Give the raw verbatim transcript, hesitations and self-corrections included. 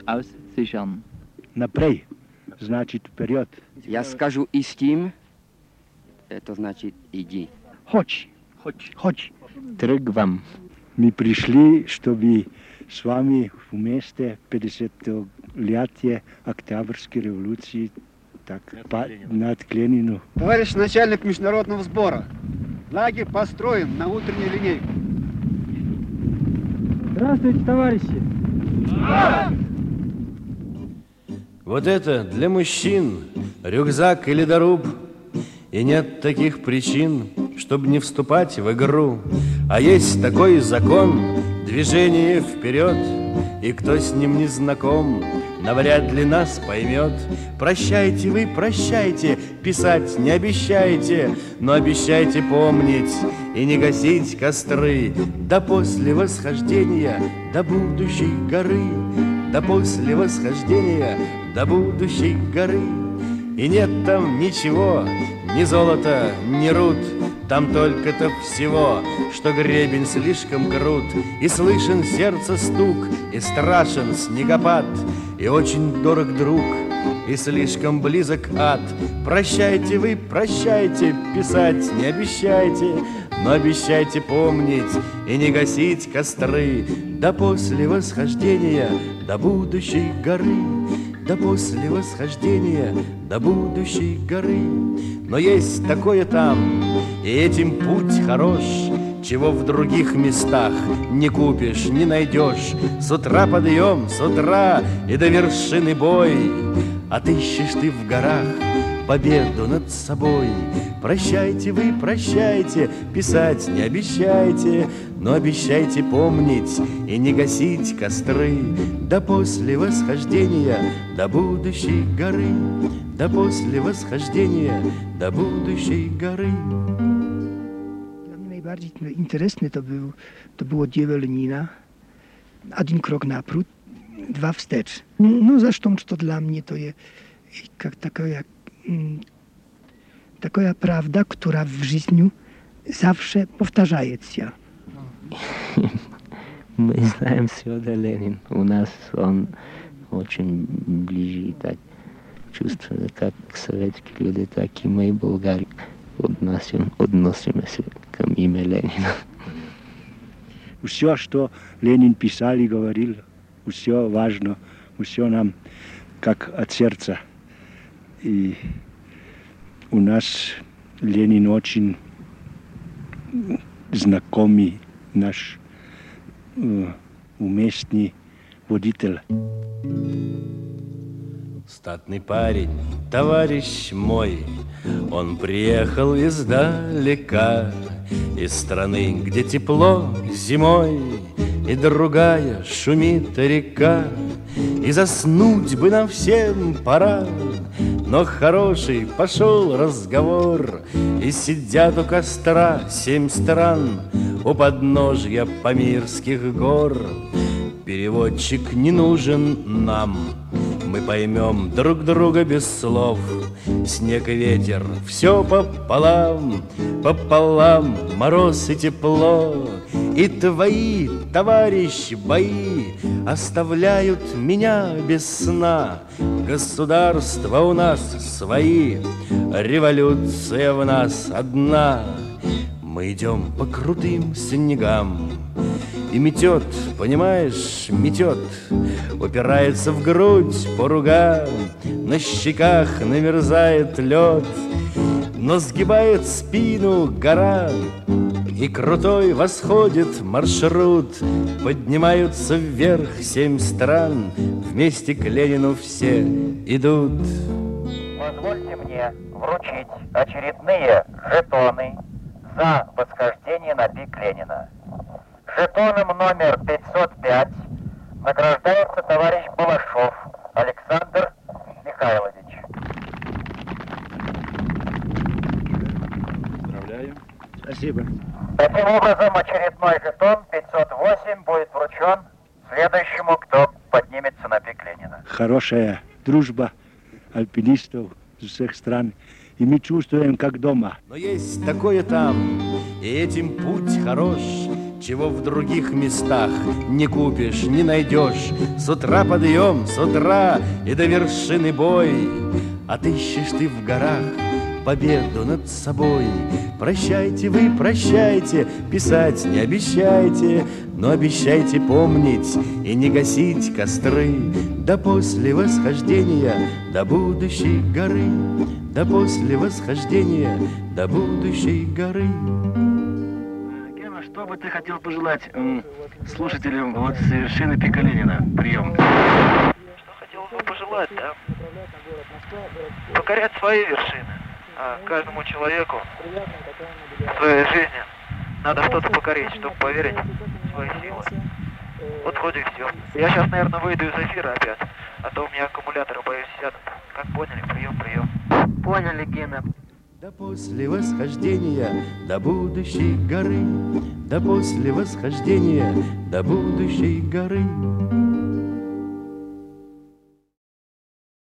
aussichern. Напрей, значит вперед. Я скажу «истим», это значит «иди». Хочь, хочь, хочь. Тръгвам. Мы пришли, чтобы с вами вместе пятидесятилетие Октябрьской революции так по, над Ленину. Товарищ начальник международного сбора, лагерь построен на утреннюю линейку. Здравствуйте, товарищи! Вот это для мужчин рюкзак или доруб. И нет таких причин, чтобы не вступать в игру. А есть такой закон — движение вперед. И кто с ним не знаком, навряд ли нас поймет. Прощайте вы, прощайте, писать не обещайте, но обещайте помнить и не гасить костры до после восхождения до будущей горы, до после восхождения до будущей горы. И нет там ничего, ни золота, ни руд, там только-то всего, что гребень слишком крут, и слышен сердце стук, и страшен снегопад, и очень дорог друг, и слишком близок ад. Прощайте вы, прощайте, писать не обещайте, но обещайте помнить и не гасить костры до после восхождения до будущей горы, до после восхождения до будущей горы. Но есть такое там, и этим путь хорош, чего в других местах не купишь, не найдешь. С утра подъем, с утра и до вершины бой, отыщешь ты в горах победу над собой. Прощайте вы, прощайте, писать не обещайте, но обещайте помнить и не гасить костры до после восхождения до будущей горы, до после восхождения до будущей горы. Dla mnie najbardziej interesne to, był, to było dzieło Lenina. Один krok naprzód, dwa wstecz. No zresztą to dla mnie to jest jak taka, jak, taka prawda, która w życiu zawsze powtarza się. Мы знаем Фёдор Ленин. У нас он очень ближе, так чувствует, как советские люди, так и мы, болгари, относим, относимся к имени Ленина. Все, что Ленин писал и говорил, все важно, все нам как от сердца. И у нас Ленин очень знакомый наш э, уместный водитель. Статный парень, товарищ мой, он приехал издалека, из страны, где тепло зимой, и другая шумит река. И заснуть бы нам всем пора, но хороший пошел разговор, и сидят у костра семь стран у подножья Памирских гор. Переводчик не нужен нам, мы поймем друг друга без слов. Снег и ветер, все пополам, пополам, мороз и тепло. И твои, товарищ, бои оставляют меня без сна. Государства у нас свои, революция в нас одна. Мы идем по крутым снегам, и метет, понимаешь, метет, упирается в грудь поруга, на щеках намерзает лед, но сгибает спину гора, и крутой восходит маршрут. Поднимаются вверх семь стран, вместе к Ленину все идут. Позвольте мне вручить очередные жетоны за восхождение на пик Ленина. Жетоном номер пятьсот пять награждается товарищ Балашов Александр Михайлович. Поздравляю. Спасибо. Таким образом, очередной жетон пятьсот восемь будет вручен следующему, кто поднимется на пик Ленина. Хорошая дружба альпинистов из всех стран. И мы чувствуем, как дома. Но есть такое там, и этим путь хорош, чего в других местах не купишь, не найдешь. С утра подъем, с утра и до вершины бой. Отыщешь ты в горах победу над собой. Прощайте вы, прощайте, писать не обещайте, но обещайте помнить и не гасить костры до после восхождения до будущей горы, до после восхождения до будущей горы. Гена, что бы ты хотел пожелать м, слушателям вот с вершины пика Ленина? Прием. Что хотел бы пожелать, да? Покорять свои вершины. А каждому человеку в своей жизни надо что-то покорить, чтобы поверить в свои силы. Вот вроде и все. Я сейчас, наверное, выйду из эфира опять, а то у меня аккумуляторы, боюсь, сядут. Как поняли? Прием, прием. Поняли, Гена. До после восхождения до будущей горы, до после восхождения до будущей горы.